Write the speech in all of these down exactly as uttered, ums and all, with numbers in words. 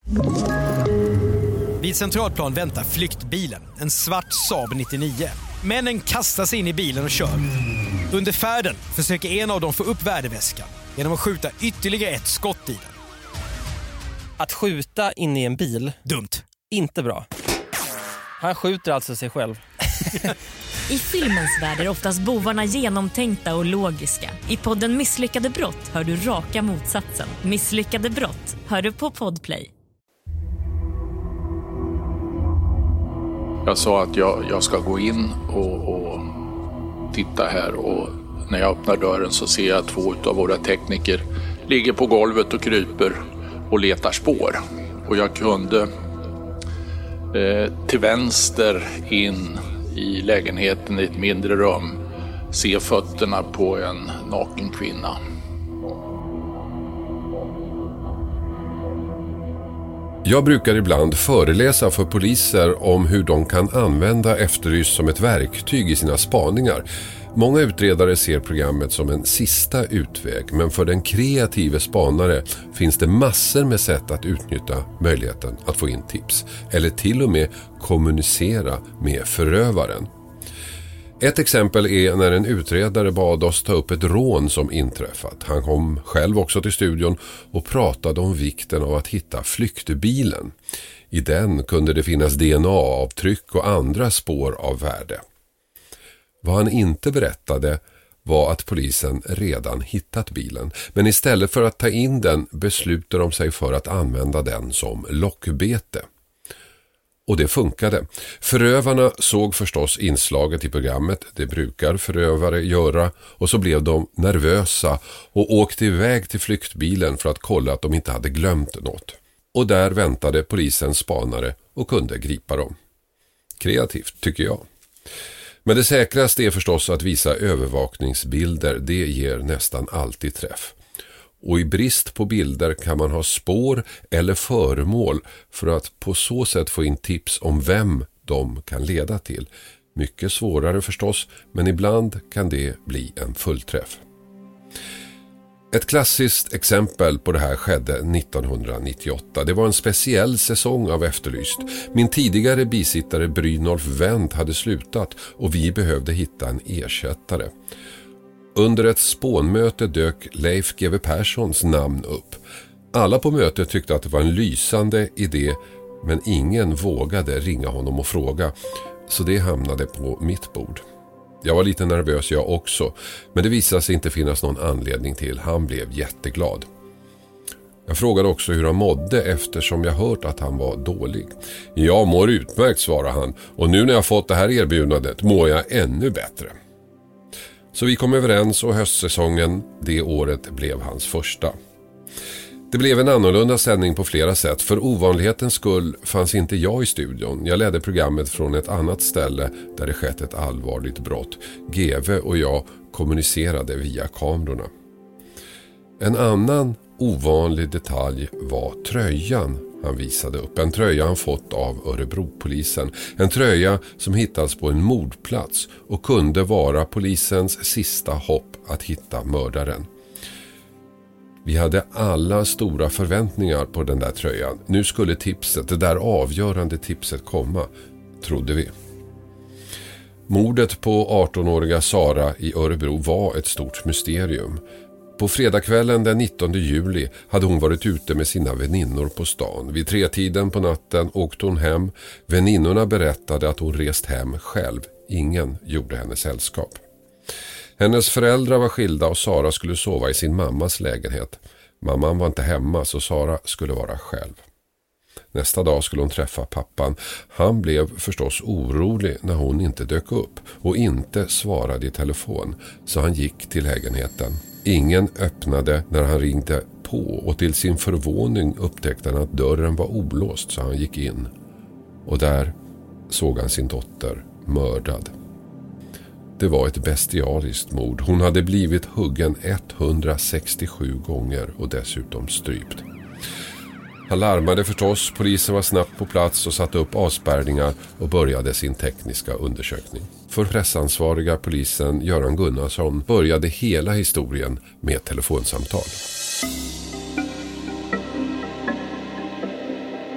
Vid Centralplan väntar flyktbilen, en svart Saab nittionio. Männen kastar sig in i bilen och kör. Under färden försöker en av dem få upp värdeväskan genom att skjuta ytterligare ett skott i den. Att skjuta in i en bil? Dumt. Inte bra. Han skjuter alltså sig själv. I filmens värld är oftast bovarna genomtänkta och logiska. I podden Misslyckade brott hör du raka motsatsen. Misslyckade brott hör du på Podplay. Jag sa att jag, jag ska gå in och, och titta här, och när jag öppnar dörren så ser jag två av våra tekniker ligger på golvet och kryper och letar spår. Och jag kunde eh, till vänster in i lägenheten i ett mindre rum se fötterna på en naken kvinna. Jag brukar ibland föreläsa för poliser om hur de kan använda Efterlyst som ett verktyg i sina spaningar. Många utredare ser programmet som en sista utväg, men för den kreative spanare finns det massor med sätt att utnyttja möjligheten att få in tips eller till och med kommunicera med förövaren. Ett exempel är när en utredare bad oss ta upp ett rån som inträffat. Han kom själv också till studion och pratade om vikten av att hitta flyktbilen. I den kunde det finnas D N A-avtryck och andra spår av värde. Vad han inte berättade var att polisen redan hittat bilen, men istället för att ta in den beslutade de sig för att använda den som lockbete. Och det funkade. Förövarna såg förstås inslaget i programmet, det brukar förövare göra, och så blev de nervösa och åkte iväg till flyktbilen för att kolla att de inte hade glömt något. Och där väntade polisens spanare och kunde gripa dem. Kreativt, tycker jag. Men det säkraste är förstås att visa övervakningsbilder, det ger nästan alltid träff. Och i brist på bilder kan man ha spår eller föremål för att på så sätt få in tips om vem de kan leda till. Mycket svårare förstås, men ibland kan det bli en fullträff. Ett klassiskt exempel på det här skedde nittonhundranittioåtta. Det var en speciell säsong av Efterlyst. Min tidigare bisittare Brynolf Wendt hade slutat och vi behövde hitta en ersättare. Under ett spånmöte dök Leif G W Perssons namn upp. Alla på mötet tyckte att det var en lysande idé, men ingen vågade ringa honom och fråga, så det hamnade på mitt bord. Jag var lite nervös jag också, men det visade sig inte finnas någon anledning till. Han blev jätteglad. Jag frågade också hur han mådde eftersom jag hört att han var dålig. Jag mår utmärkt, svarade han, och nu när jag fått det här erbjudandet mår jag ännu bättre. Så vi kom överens och höstsäsongen det året blev hans första. Det blev en annorlunda sändning på flera sätt. För ovanlighetens skull fanns inte jag i studion. Jag ledde programmet från ett annat ställe där det skett ett allvarligt brott. G W och jag kommunicerade via kamerorna. En annan ovanlig detalj var tröjan han visade upp. En tröja han fått av Örebropolisen. En tröja som hittats på en mordplats och kunde vara polisens sista hopp att hitta mördaren. Vi hade alla stora förväntningar på den där tröjan. Nu skulle tipset, det där avgörande tipset komma, trodde vi. Mordet på artonåriga Sara i Örebro var ett stort mysterium. På fredagskvällen den nittonde juli hade hon varit ute med sina väninnor på stan. Vid tretiden på natten åkte hon hem. Väninnorna berättade att hon rest hem själv. Ingen gjorde henne sällskap. Hennes föräldrar var skilda och Sara skulle sova i sin mammas lägenhet. Mamman var inte hemma så Sara skulle vara själv. Nästa dag skulle hon träffa pappan. Han blev förstås orolig när hon inte dök upp och inte svarade i telefon, så han gick till lägenheten. Ingen öppnade när han ringde på och till sin förvåning upptäckte han att dörren var olåst, så han gick in. Och där såg han sin dotter mördad. Det var ett bestialiskt mord. Hon hade blivit huggen etthundrasextiosju gånger och dessutom strypt. Han larmade förstås, polisen var snabbt på plats och satte upp avspärrningar och började sin tekniska undersökning. För pressansvariga polisen Göran Gunnarsson började hela historien med telefonsamtal.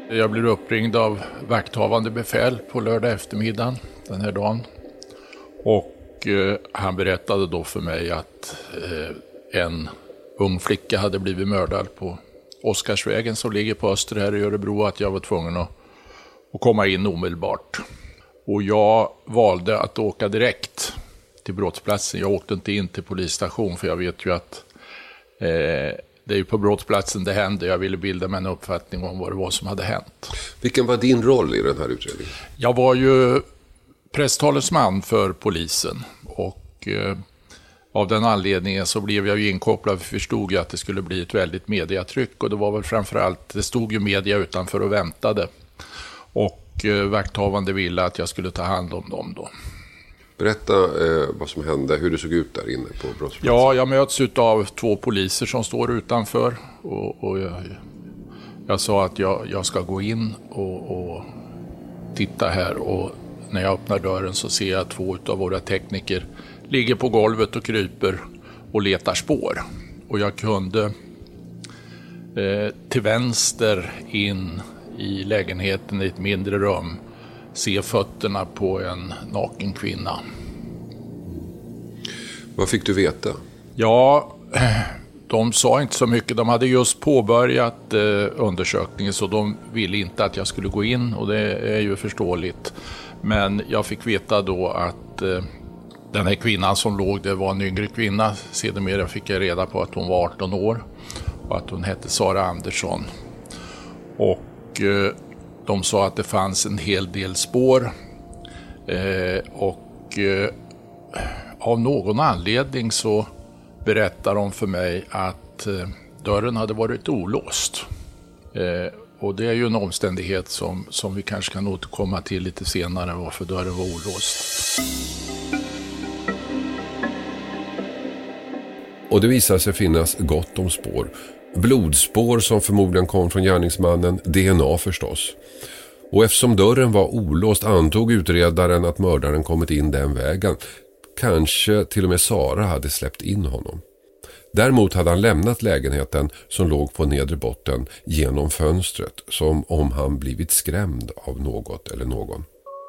Jag blir uppringd av vakthavande befäl på lördag eftermiddagen den här dagen. Och eh, han berättade då för mig att eh, en ung flicka hade blivit mördad på Oscarsvägen som ligger på Öster här i Örebro, att jag var tvungen att, att komma in omedelbart. Och jag valde att åka direkt till brottsplatsen. Jag åkte inte in till polisstation för jag vet ju att eh, det är ju på brottsplatsen det hände. Jag ville bilda mig en uppfattning om vad det var som hade hänt. Vilken var din roll i den här utredningen? Jag var ju presstalesman för polisen och eh, av den anledningen så blev jag ju inkopplad, för förstod jag att det skulle bli ett väldigt mediatryck, och det var väl framförallt, det stod ju media utanför och väntade, och eh, vakthavande ville att jag skulle ta hand om dem då. Berätta eh, vad som hände, hur det såg ut där inne på brottsplatsen. Ja, jag möts av två poliser som står utanför och, och jag, jag sa att jag, jag ska gå in och, och titta här, och när jag öppnar dörren så ser jag att två av våra tekniker ligger på golvet och kryper och letar spår. Och jag kunde eh, till vänster in i lägenheten i ett mindre rum se fötterna på en naken kvinna. Vad fick du veta? Ja, de sa inte så mycket. De hade just påbörjat eh, undersökningen, så de ville inte att jag skulle gå in, och det är ju förståeligt. Men jag fick veta då att eh, den här kvinnan som låg, det var en yngre kvinna. Sedermera fick jag reda på att hon var arton år och att hon hette Sara Andersson. Och eh, de sa att det fanns en hel del spår eh, och eh, av någon anledning så berättar de för mig att eh, dörren hade varit olåst. Eh, och det är ju en omständighet som, som vi kanske kan återkomma till lite senare, varför dörren var olåst. Och det visade sig finnas gott om spår. Blodspår som förmodligen kom från gärningsmannen, D N A förstås. Och eftersom dörren var olåst antog utredaren att mördaren kommit in den vägen. Kanske till och med Sara hade släppt in honom. Däremot hade han lämnat lägenheten som låg på nedre botten genom fönstret, som om han blivit skrämd av något eller någon.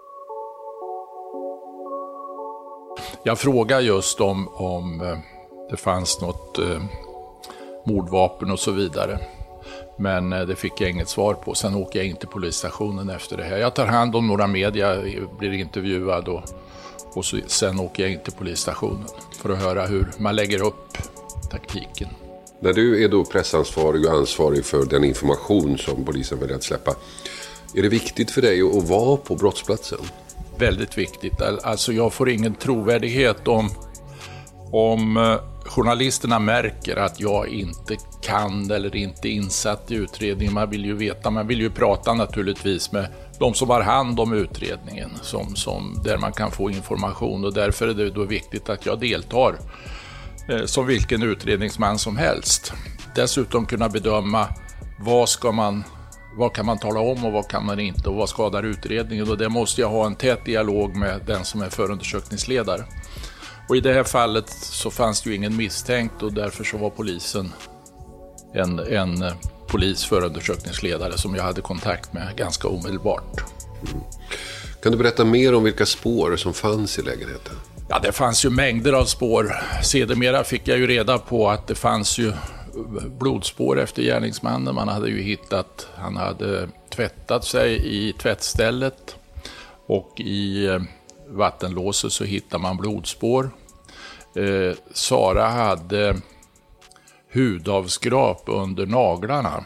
Jag frågade just om, om det fanns något eh, mordvapen och så vidare. Men eh, det fick jag inget svar på. Sen åker jag in till polisstationen efter det här. Jag tar hand om några media, blir intervjuad och, och så, sen åker jag in till polisstationen för att höra hur man lägger upp taktiken. När du är då pressansvarig och ansvarig för den information som polisen väljer att släppa, är det viktigt för dig att vara på brottsplatsen? Väldigt viktigt. Alltså jag får ingen trovärdighet om, om journalisterna märker att jag inte kan eller inte är insatt i utredningen. Man vill ju veta, man vill ju prata naturligtvis med de som har hand om utredningen, som, som, där man kan få information, och därför är det då viktigt att jag deltar eh, som vilken utredningsman som helst. Dessutom kunna bedöma vad ska man, vad kan man tala om och vad kan man inte, och vad skadar utredningen, och det måste jag ha en tät dialog med den som är förundersökningsledare. Och i det här fallet så fanns det ju ingen misstänkt, och därför så var polisen en, en polis förundersökningsledare som jag hade kontakt med ganska omedelbart. Mm. Kan du berätta mer om vilka spår som fanns i lägenheten? Ja, det fanns ju mängder av spår. Sedermera fick jag ju reda på att det fanns ju blodspår efter gärningsmannen. Man hade ju hittat, han hade tvättat sig i tvättstället, och i vattenlåset så hittar man blodspår. Eh, Sara hade hudavskrap under naglarna.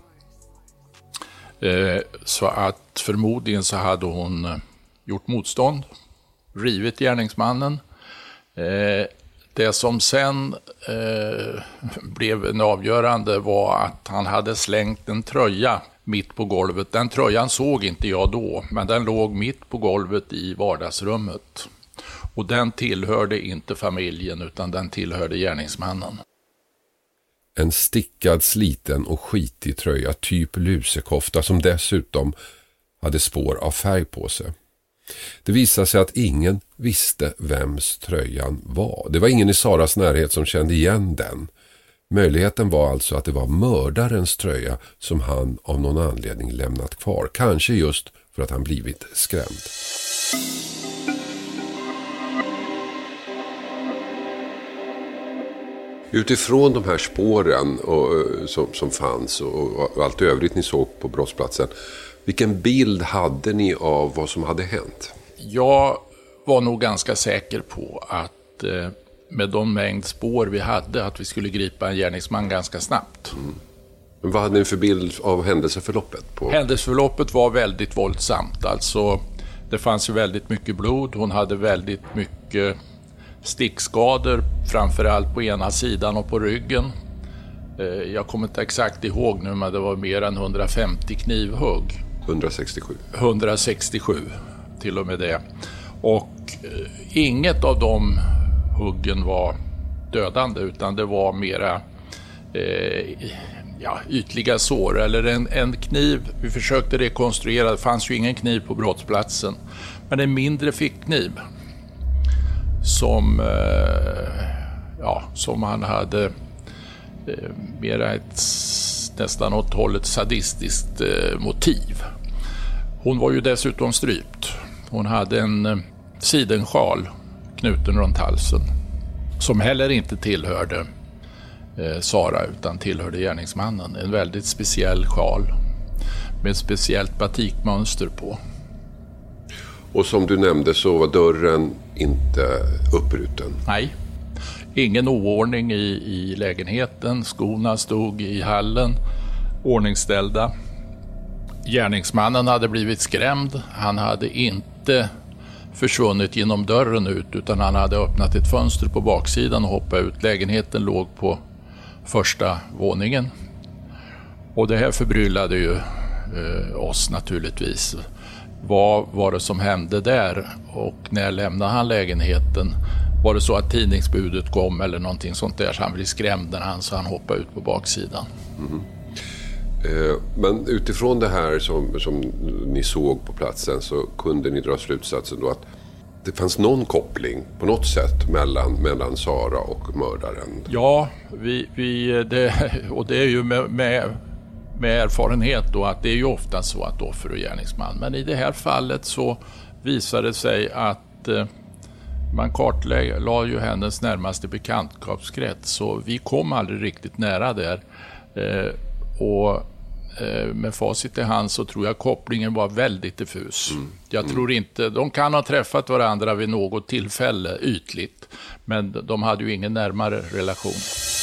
Eh, så att förmodligen så hade hon gjort motstånd, rivit gärningsmannen. Eh, det som sen eh, blev en avgörande var att han hade slängt en tröja mitt på golvet. Den tröjan såg inte jag då, men den låg mitt på golvet i vardagsrummet. Och den tillhörde inte familjen, utan den tillhörde gärningsmannen. En stickad, sliten och skitig tröja, typ lusekofta, som dessutom hade spår av färg på sig. Det visade sig att ingen visste vems tröjan var. Det var ingen i Saras närhet som kände igen den. Möjligheten var alltså att det var mördarens tröja som han av någon anledning lämnat kvar. Kanske just för att han blivit skrämd. Utifrån de här spåren och, som, som fanns och, och allt övrigt ni såg på brottsplatsen, vilken bild hade ni av vad som hade hänt? Jag var nog ganska säker på att eh, med de mängd spår vi hade att vi skulle gripa en gärningsman ganska snabbt. Mm. Men vad hade ni för bild av händelseförloppet? På? Händelseförloppet var väldigt våldsamt. Alltså, det fanns ju väldigt mycket blod. Hon hade väldigt mycket stickskador, framförallt på ena sidan och på ryggen. Eh, jag kommer inte exakt ihåg nu, men det var mer än hundrafemtio knivhugg. hundrasextiosju. hundrasextiosju till och med det. Och eh, inget av de huggen var dödande, utan det var mera eh, ja, ytliga sår. Eller en, en kniv, vi försökte rekonstruera, det fanns ju ingen kniv på brottsplatsen. Men en mindre fickkniv som, eh, ja, som han hade eh, mera ett nästan åt hållet sadistiskt eh, motiv. Hon var ju dessutom strypt. Hon hade en eh, sidensjal knuten runt halsen som heller inte tillhörde eh, Sara utan tillhörde gärningsmannen. En väldigt speciell sjal med ett speciellt batikmönster på. Och som du nämnde så var dörren inte uppbruten. Nej, ingen oordning i, i lägenheten. Skorna stod i hallen, ordningställda. Gärningsmannen hade blivit skrämd. Han hade inte försvunnit genom dörren ut, utan han hade öppnat ett fönster på baksidan och hoppat ut. Lägenheten låg på första våningen. Och det här förbryllade ju eh, oss naturligtvis. Vad var det som hände där och när lämnade han lägenheten? Var det så att tidningsbudet kom eller någonting sånt där, så han blev skrämd när han, så han hoppade ut på baksidan. Mm. Eh, men utifrån det här som, som ni såg på platsen så kunde ni dra slutsatsen då att det fanns någon koppling på något sätt mellan, mellan Sara och mördaren? Ja, vi, vi, det, och det är ju med, med, med erfarenhet då att det är ju ofta så att offer och gärningsman. Men i det här fallet så visade det sig att eh, man kartlade ju hennes närmaste bekantskapskrets, så vi kom aldrig riktigt nära där. Eh, och med facit i hand så tror jag kopplingen var väldigt diffus. Mm. Jag tror inte, de kan ha träffat varandra vid något tillfälle ytligt, men de hade ju ingen närmare relation.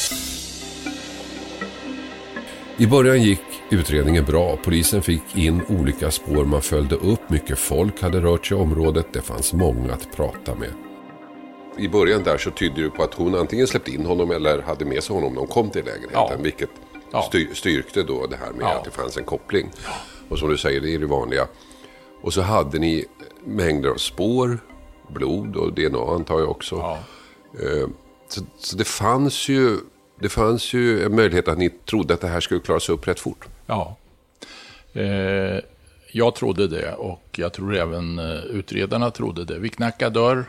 I början gick utredningen bra. Polisen fick in olika spår, man följde upp, mycket folk hade rört sig i området, det fanns många att prata med. I början där så tydde det på att hon antingen släppte in honom eller hade med sig honom när hon kom till lägenheten, ja. vilket Ja. styrkte då det här med ja. att det fanns en koppling. Ja. Och som du säger, det är det vanliga. Och så hade ni mängder av spår, blod och D N A antar jag också. Ja. Så, så det fanns ju det fanns ju en möjlighet att ni trodde att det här skulle klaras upp rätt fort. Ja, eh, jag trodde det och jag tror även utredarna trodde det. Vi knackade dörr.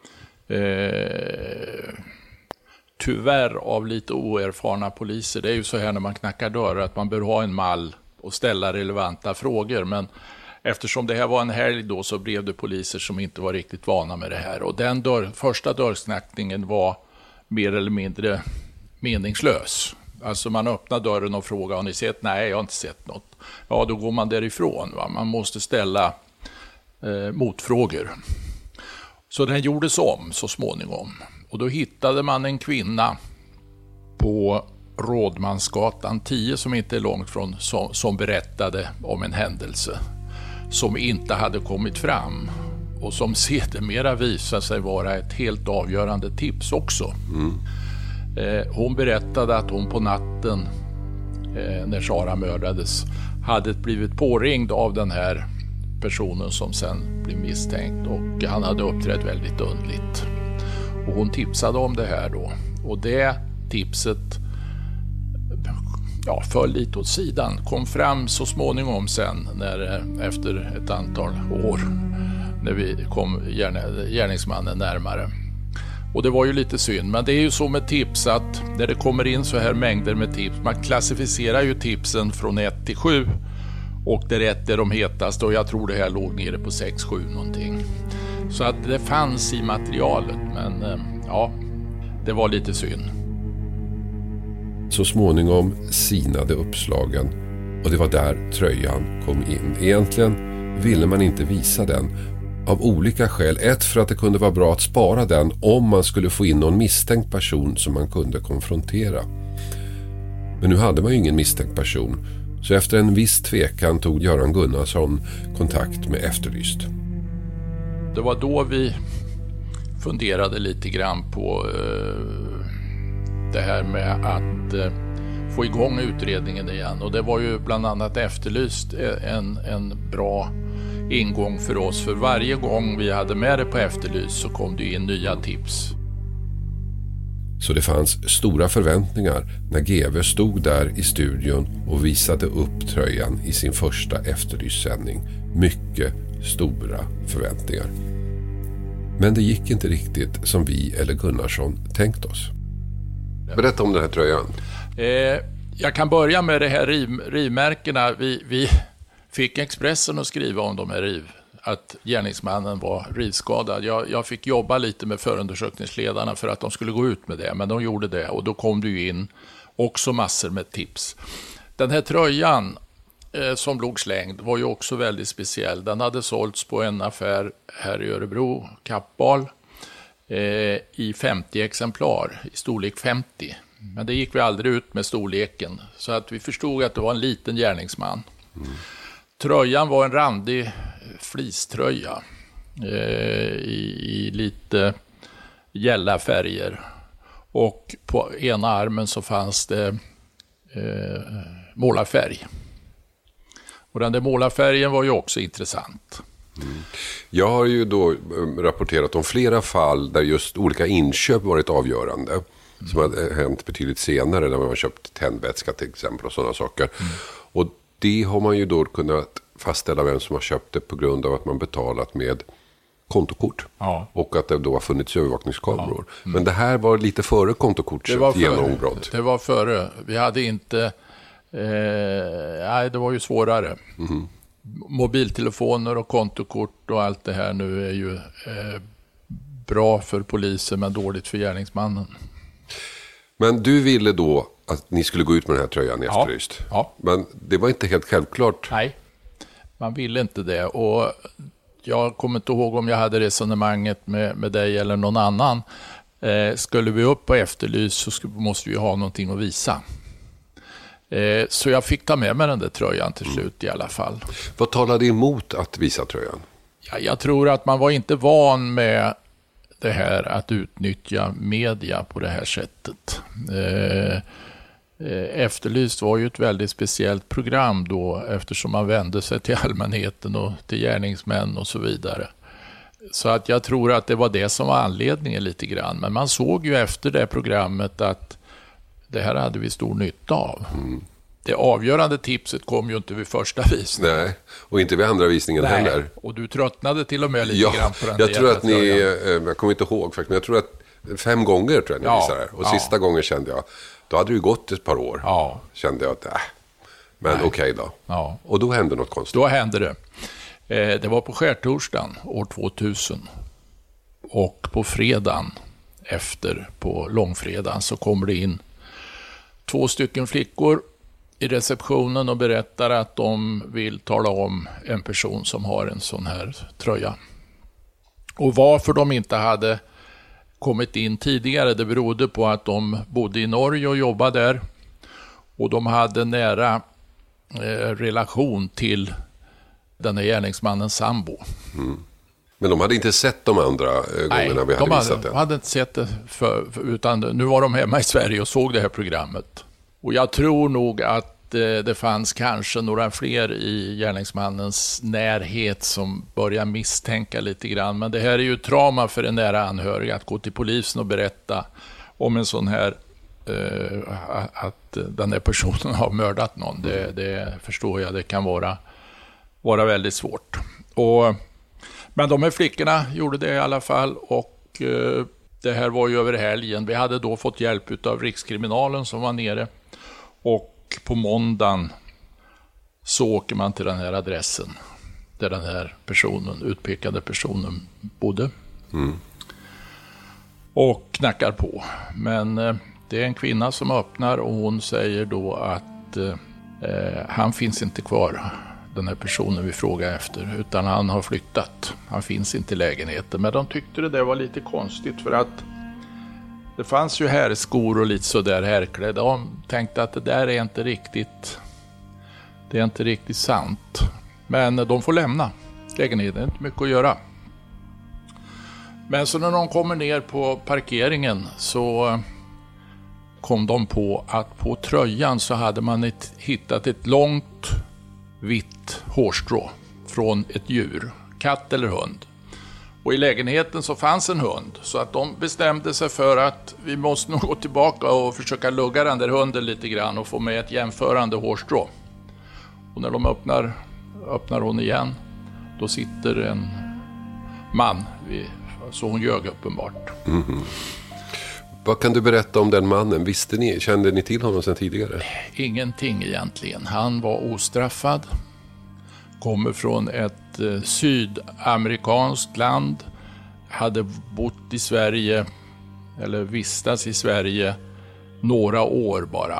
Eh, Tyvärr av lite oerfarna poliser. Det är ju så här när man knackar dörr att man bör ha en mall och ställa relevanta frågor. Men eftersom det här var en helg då så blev det poliser som inte var riktigt vana med det här. Och den dörr, första dörrknackningen var mer eller mindre meningslös. Alltså man öppnar dörren och frågar, har ni sett? Nej, jag har inte sett något. Ja, då går man därifrån. Va? Man måste ställa eh, motfrågor. Så den gjordes om så småningom. Och då hittade man en kvinna på Rådmansgatan tio som inte är långt från, som, som berättade om en händelse som inte hade kommit fram och som sedermera visade sig vara ett helt avgörande tips också. Mm. Eh, hon berättade att hon på natten eh, när Sara mördades hade blivit påringd av den här personen som sen blev misstänkt och han hade uppträtt väldigt undligt. Och hon tipsade om det här då. Och det tipset ja, föll lite åt sidan. Kom fram så småningom sen när, efter ett antal år när vi kom gärningsmannen närmare. Och det var ju lite synd, men det är ju så med tips att när det kommer in så här mängder med tips, man klassificerar ju tipsen från ett till sju och där ett är de hetaste och jag tror det här låg nere på sex sju någonting. Så att det fanns i materialet, men ja, det var lite synd. Så småningom sinade uppslagen och det var där tröjan kom in. Egentligen ville man inte visa den. Av olika skäl. Ett, för att det kunde vara bra att spara den om man skulle få in någon misstänkt person som man kunde konfrontera. Men nu hade man ju ingen misstänkt person. Så efter en viss tvekan tog Göran Gunnarsson kontakt med Efterlyst. Det var då vi funderade lite grann på eh, det här med att eh, få igång utredningen igen. Och det var ju bland annat Efterlyst en, en bra ingång för oss. För varje gång vi hade med det på Efterlyst så kom det in nya tips. Så det fanns stora förväntningar när G V stod där i studion och visade upp tröjan i sin första Efterlyst-sändning. Mycket stora förväntningar. Men det gick inte riktigt som vi eller Gunnarsson tänkt oss. Berätta om den här tröjan. Eh, jag kan börja med det här riv, rivmärkena. Vi, vi fick Expressen att skriva om de här riv. Att gärningsmannen var rivskadad. Jag, jag fick jobba lite med förundersökningsledarna för att de skulle gå ut med det. Men de gjorde det och då kom det ju in också massor med tips. Den här tröjan eh, som låg slängd var ju också väldigt speciell. Den hade sålts på en affär här i Örebro, Kappal, eh, i femtio exemplar, i storlek femtio. Men det gick vi aldrig ut med storleken. Så att vi förstod att det var en liten gärningsman. Mm. Tröjan var en randig fliströja eh, i, i lite gälla färger. Och på ena armen så fanns det eh, målarfärg. Och den där målarfärgen var ju också intressant. Mm. Jag har ju då rapporterat om flera fall där just olika inköp varit avgörande. Mm. Som hade hänt betydligt senare när man har köpt tändvätska till exempel och sådana saker. Mm. Och det har man ju då kunnat fastställa vem som har köpt det på grund av att man betalat med kontokort. Ja. Och att det då har funnits övervakningskameror. Ja. Mm. Men det här var lite före kontokortet genombrott. Det var före. Vi hade inte... Eh, nej, det var ju svårare. Mm. Mobiltelefoner och kontokort och allt det här nu är ju eh, bra för polisen men dåligt för gärningsmannen. Men du ville då att ni skulle gå ut med den här tröjan i Efterlyst. Ja. Ja. Men det var inte helt självklart. Nej, man ville inte det. Och jag kommer inte ihåg om jag hade resonemanget med, med dig eller någon annan. Eh, skulle vi upp på Efterlyst så skulle, måste vi ha någonting att visa. Eh, så jag fick ta med mig den där tröjan till slut mm. i alla fall. Vad talade emot att visa tröjan? Ja, jag tror att man var inte van med det här att utnyttja media på det här sättet. Eh, Efterlyst var ju ett väldigt speciellt program då eftersom man vände sig till allmänheten och till gärningsmän och så vidare. Så att jag tror att det var det som var anledningen lite grann. Men man såg ju efter det programmet att det här hade vi stor nytta av. Mm. Det avgörande tipset kom ju inte vid första visningen. Nej, och inte vid andra visningen Nej. heller. Och du tröttnade till och med lite ja, grann på den jag tror att ni, jag kommer inte ihåg faktiskt, men jag tror att fem gånger tror jag ni ja, visade det. Och ja. sista gången kände jag, då hade det ju gått ett par år. Ja. Kände jag att, äh, men okej okay då. Ja. Och då hände något konstigt. Då hände det. Eh, det var på skärtorsdagen år tvåtusen. Och på fredagen efter, på långfredagen, så kommer det in två stycken flickor i receptionen och berättar att de vill tala om en person som har en sån här tröja. Och varför de inte hade kommit in tidigare, det berodde på att de bodde i Norge och jobbade där. Och de hade nära eh, relation till den här gärningsmannens sambo. Mm. Men de hade inte sett de andra eh, Nej, gångerna vi hade, hade visat det? Nej, de hade inte sett det för, för, utan nu var de hemma i Sverige och såg det här programmet. Och jag tror nog att eh, det fanns kanske några fler i gärningsmannens närhet som börjar misstänka lite grann. Men det här är ju trauma för en nära anhörig att gå till polisen och berätta om en sån här, eh, att den här personen har mördat någon. Det, det förstår jag, det kan vara, vara väldigt svårt. Och, men de här flickorna gjorde det i alla fall och eh, Det här var ju över helgen. Vi hade då fått hjälp av Rikskriminalen som var nere. Och på måndagen så åker man till den här adressen där den här personen, utpekade personen bodde. Mm. Och knackar på. Men eh, det är en kvinna som öppnar och hon säger då att eh, han finns inte kvar, den här personen vi frågar efter, utan han har flyttat. Han finns inte i lägenheten. Men de tyckte det där var lite konstigt för att det fanns ju här skor och lite sådär härklädda. De tänkte att det där är inte riktigt, det är inte riktigt sant. Men de får lämna lägenheten, det är inte mycket att göra. Men så när de kommer ner på parkeringen så kom de på att på tröjan så hade man ett, hittat ett långt vitt hårstrå från ett djur, katt eller hund. Och i lägenheten så fanns en hund, så att de bestämde sig för att vi måste nog gå tillbaka och försöka lugga den där hunden lite grann och få med ett jämförande hårstrå. Och när de öppnar, öppnar hon igen, då sitter en man vid, så hon ljög uppenbart. Mm-hmm. Vad kan du berätta om den mannen? Visste ni, kände ni till honom sedan tidigare? Ingenting egentligen. Han var ostraffad. Kommer från ett eh, sydamerikanskt land. Hade bott i Sverige, eller vistats i Sverige, några år bara.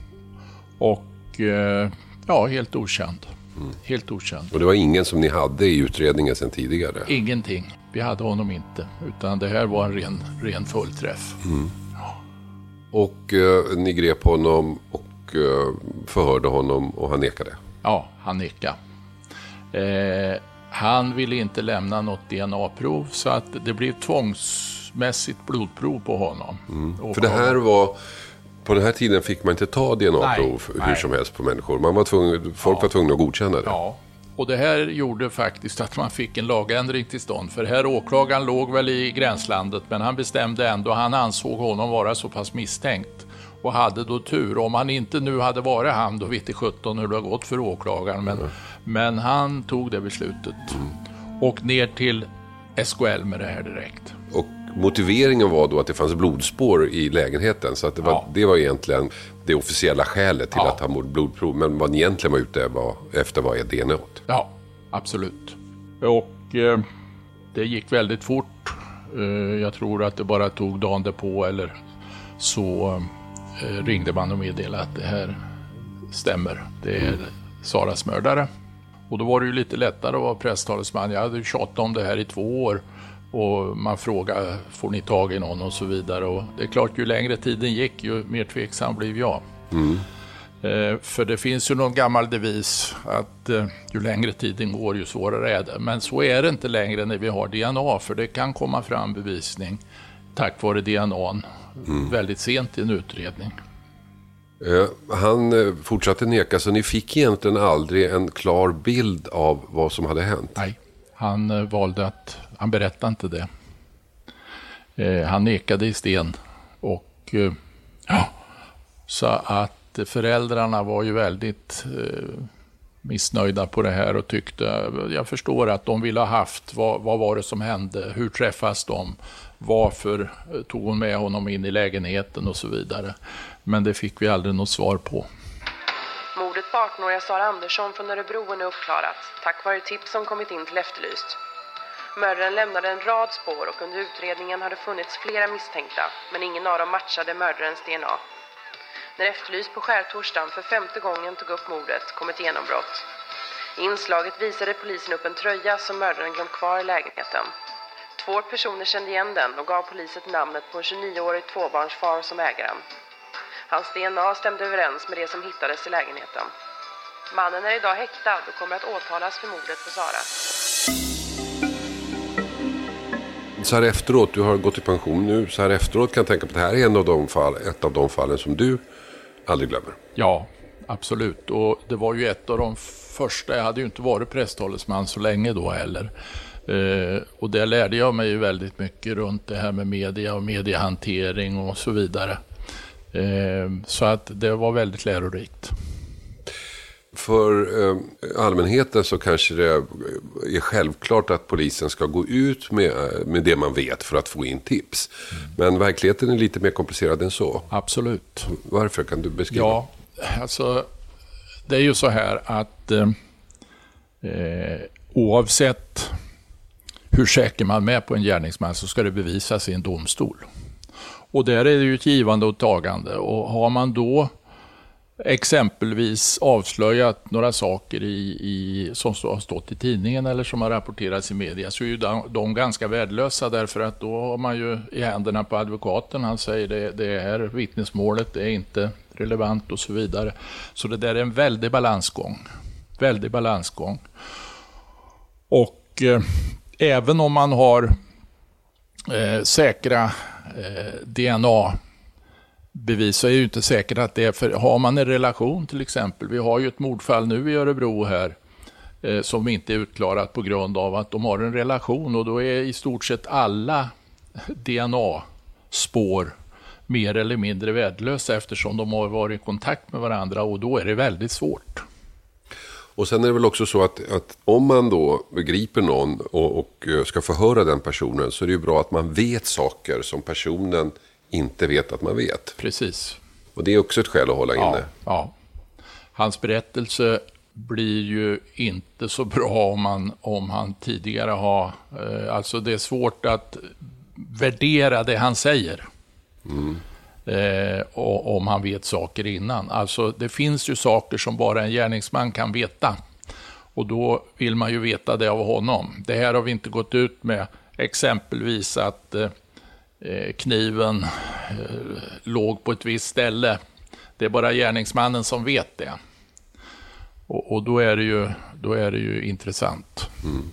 Och eh, ja, helt okänd. Mm. Helt okänd. Och det var ingen som ni hade i utredningen sedan tidigare? Ingenting. Vi hade honom inte. Utan det här var en ren, ren fullträff. Mm. Ja. Och eh, ni grep honom och eh, förhörde honom och han nekade? Ja, han nekade. Eh, han ville inte lämna något D N A-prov så att det blev tvångsmässigt blodprov på honom. Mm. För det här var, på den här tiden fick man inte ta D N A-prov nej, hur nej. som helst på människor. Man var tvungen, folk ja. var tvungna att godkänna det. Ja, och det här gjorde faktiskt att man fick en lagändring till stånd. För här åklagaren låg väl i gränslandet, men han bestämde ändå, han ansåg honom vara så pass misstänkt. Och hade då tur. Om han inte nu hade varit han, då vet i sjutton hur det har gått för åklagaren. Men, mm. men han tog det beslutet. Mm. Och ner till S K L med det här direkt. Och motiveringen var då att det fanns blodspår i lägenheten. Så att det, var, ja. det var egentligen det officiella skälet till ja. att han mådde blodprov. Men vad egentligen var ute var, efter var D N A. Ja, absolut. Och eh, det gick väldigt fort. Eh, jag tror att det bara tog dagen därpå eller så... Eh, ringde man och meddelade att det här stämmer. Det är Saras mördare. Och då var det ju lite lättare att vara presstalesman. Jag hade ju tjatat om det här i två år. Och man frågade, får ni tag i någon och så vidare. Och det är klart, ju längre tiden gick, ju mer tveksam blev jag. Mm. Eh, för det finns ju någon gammal devis att eh, ju längre tiden går, ju svårare är det. Men så är det inte längre när vi har D N A. För det kan komma fram bevisning tack vare D N A. Mm. Väldigt sent i en utredning. Eh, han eh, fortsatte neka, så ni fick egentligen aldrig en klar bild av vad som hade hänt? Nej, han eh, valde att, han berättade inte det. Eh, han nekade i sten. Och eh, ja, så att föräldrarna var ju väldigt eh, missnöjda på det här och tyckte, jag förstår att de ville ha haft, vad, vad var det som hände, hur träffas de? Varför tog hon med honom in i lägenheten och så vidare. Men det fick vi aldrig något svar på. Mordet på arton-åriga Sara Andersson från Örebro är uppklarat tack vare tips som kommit in till Efterlyst. Mördaren lämnade en rad spår och under utredningen har det funnits flera misstänkta, men ingen av dem matchade mördarens D N A. När Efterlyst på skärtorsdagen för femte gången tog upp mordet kom ett genombrott. I inslaget visade polisen upp en tröja som mördaren glömt kvar i lägenheten. Två personer kände igen den och gav polisen namnet på en tjugonioårig tvåbarnsfar som ägaren. Hans D N A stämde överens med det som hittades i lägenheten. Mannen är idag häktad och kommer att åtalas för mordet på Sara. Så här efteråt, du har gått i pension nu, så här efteråt kan jag tänka på att det här är en av de fall, ett av de fallen som du aldrig glömmer. Ja, absolut. Och det var ju ett av de första, jag hade ju inte varit presstalesman så länge då heller. Uh, och där lärde jag mig ju väldigt mycket runt det här med media och mediehantering och så vidare. Uh, så att det var väldigt lärorikt. för eh, allmänheten så kanske det är självklart att polisen ska gå ut med, med det man vet för att få in tips. Mm. Men verkligheten är lite mer komplicerad än så. Absolut. Varför kan du beskriva? Ja, alltså det är ju så här att eh, oavsett hur säker man är på en gärningsman så ska det bevisas i en domstol. Och där är det ju ett givande och tagande. Och har man då exempelvis avslöjat några saker i, i, som har stått i tidningen eller som har rapporterats i media, så är ju de, de ganska värdelösa, därför att då har man ju i händerna på advokaten. Han säger det, det är vittnesmålet, det är inte relevant och så vidare. Så det där är en väldig balansgång. Väldig balansgång. Och eh, även om man har eh, säkra eh, D N A bevis, så är det ju inte säkert att det är, för har man en relation till exempel, vi har ju ett mordfall nu i Örebro här eh, som inte är utklarat på grund av att de har en relation, och då är i stort sett alla D N A-spår mer eller mindre värdelösa eftersom de har varit i kontakt med varandra, och då är det väldigt svårt. Och sen är det väl också så att, att om man då begriper någon och, och ska förhöra den personen, så är det ju bra att man vet saker som personen inte vet att man vet. Precis. Och det är också ett skäl att hålla ja, inne. Ja. Hans berättelse blir ju inte så bra om, man, om han tidigare har... Eh, alltså det är svårt att värdera det han säger. Mm. Eh, och, om han vet saker innan. Alltså det finns ju saker som bara en gärningsman kan veta. Och då vill man ju veta det av honom. Det här har vi inte gått ut med. Exempelvis att... Eh, kniven eh, låg på ett visst ställe. Det är bara gärningsmannen som vet det. Och, och då, är det ju, då är det ju intressant. Mm.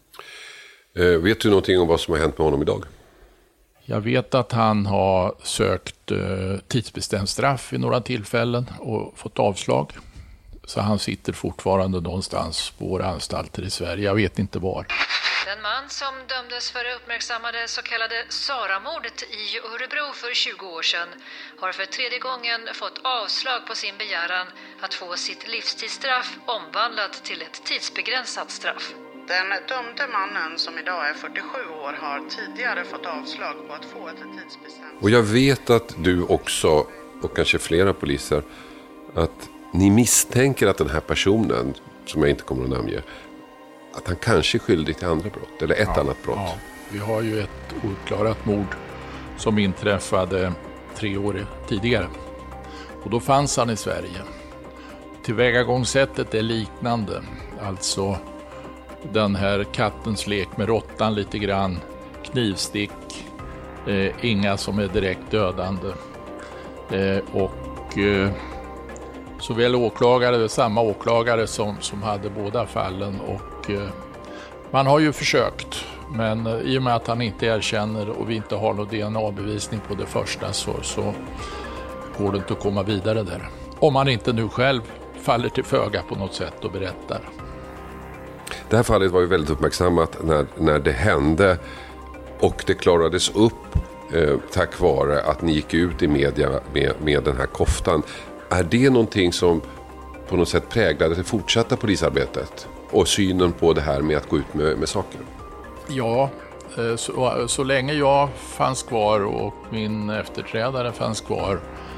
Eh, vet du någonting om vad som har hänt med honom idag? Jag vet att han har sökt eh, tidsbestämt straff i några tillfällen och fått avslag. Så han sitter fortfarande någonstans på våra anstalter i Sverige. Jag vet inte var. Den man som dömdes för det uppmärksammade så kallade Sara-mordet i Örebro för tjugo år sedan har för tredje gången fått avslag på sin begäran att få sitt livstidsstraff omvandlat till ett tidsbegränsat straff. Den dömde mannen, som idag är fyrtiosju år, har tidigare fått avslag på att få ett tidsbestämt. Och jag vet att du också, och kanske flera poliser, att ni misstänker att den här personen, som jag inte kommer att namnge, att han kanske är skyldig till andra brott, eller ett ja, annat brott. Ja. Vi har ju ett ouppklarat mord som inträffade tre år tidigare. Och då fanns han i Sverige. Tillvägagångssättet är liknande. Alltså den här kattens lek med råttan lite grann. Knivstick. Eh, inga som är direkt dödande. Eh, och... Eh, Såväl åklagare, samma åklagare som, som hade båda fallen, och eh, man har ju försökt, men eh, i och med att han inte erkänner och vi inte har någon D N A-bevisning på det första, så, så går det inte att komma vidare där. Om man inte nu själv faller till föga på något sätt och berättar. Det här fallet var ju väldigt uppmärksammat när, när det hände, och det klarades upp eh, tack vare att ni gick ut i media med, med den här koftan. Är det någonting som på något sätt präglade det fortsatta polisarbetet och synen på det här med att gå ut med, med saker? Ja, så, så länge jag fanns kvar och min efterträdare fanns kvar,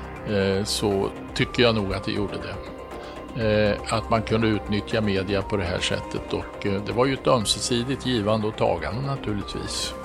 så tycker jag nog att det gjorde det. Att man kunde utnyttja media på det här sättet, och det var ju ett ömsesidigt givande och tagande naturligtvis.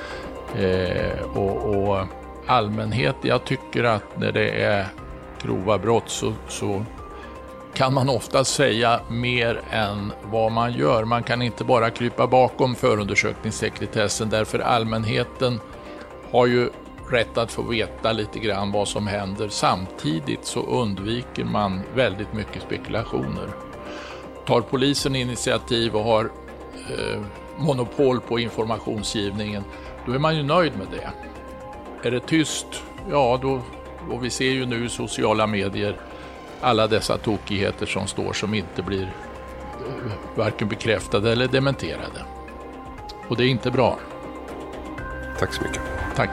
Och, och allmänhet, jag tycker att när det är grova brott så, så kan man ofta säga mer än vad man gör. Man kan inte bara krypa bakom förundersökningssekretessen, därför allmänheten har ju rätt att få veta lite grann vad som händer. Samtidigt så undviker man väldigt mycket spekulationer. Tar polisen initiativ och har eh, monopol på informationsgivningen, då är man ju nöjd med det. Är det tyst, ja då... Och vi ser ju nu i sociala medier alla dessa tokigheter som står, som inte blir uh, varken bekräftade eller dementerade. Och det är inte bra. Tack så mycket. Tack.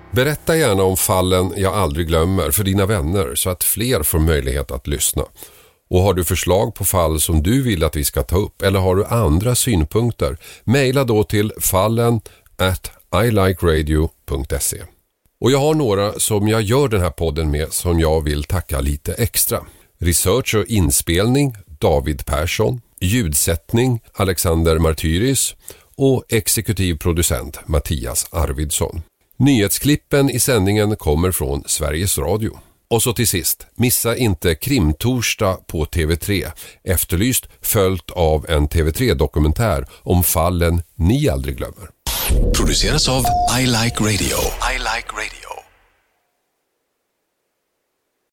Berätta gärna om fallen jag aldrig glömmer för dina vänner så att fler får möjlighet att lyssna. Och har du förslag på fall som du vill att vi ska ta upp eller har du andra synpunkter, mejla då till fallen at ilikeradio punkt se. Och jag har några som jag gör den här podden med som jag vill tacka lite extra. Research och inspelning David Persson, ljudsättning Alexander Martyris och exekutiv producent Mattias Arvidsson. Nyhetsklippen i sändningen kommer från Sveriges Radio. Och så till sist, missa inte Krimtorsdag på T V tre, efterlyst följt av en T V tre-dokumentär om fallen ni aldrig glömmer. Produceras av I Like Radio. I Like Radio.